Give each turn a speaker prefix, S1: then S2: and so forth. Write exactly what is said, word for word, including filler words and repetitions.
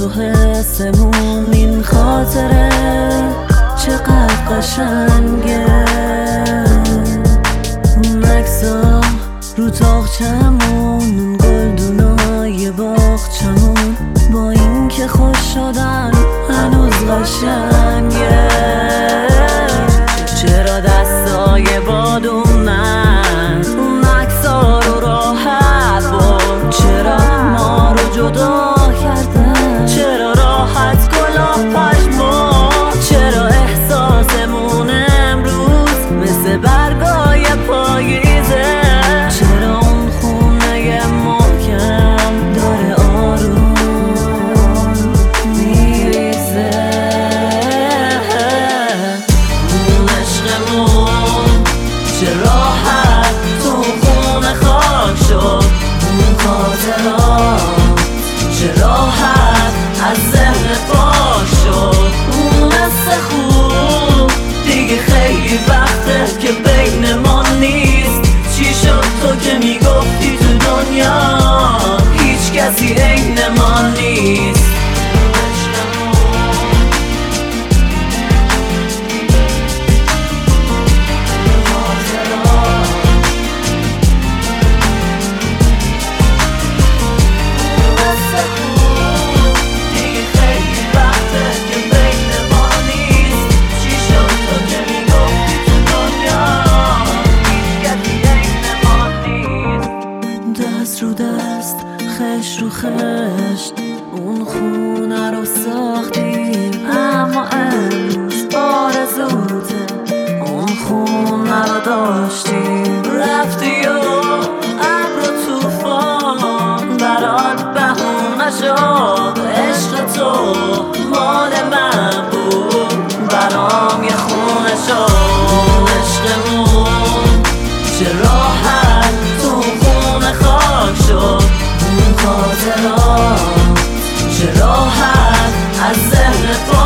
S1: تو حسمون این خاطره چقدر قشنگه. اون عکسا رو تاقچمون، گلدونای باغچمون، با این که خوش شدن هنوز قشنگه. چرا دستای باد اومد اون عکسا رو راحت برد؟ چرا ما رو جدا کردن؟ چرا راحت کلاه پشمون؟ چرا احساسمون امروز مثل برگای پاییزه؟ چرا اون خونه محکم داره آروم میریزه؟ اون عشقمون چه راحت تو خونه خاک شد. اون خاطرات چه راحت از ذهن پاک شد. اون قصه خوب دیگه خیلی وقته که بین ما نیست. چی شد تو که میگفتی تو دنیا هیچ کسی عین ما نیست؟ دست رو دست، خش رو خشت، اون خونه رو ساختیم، اما امروز آرزوته اون خونه رو داشتیم. رفتی و ابر و توفان برات بهونه شد. عشق تو مال من بود، برام یه خونه شد. اون عشقمون چه راحت تو خونه خاک شد. اون خاطرات چه راحت از ذهن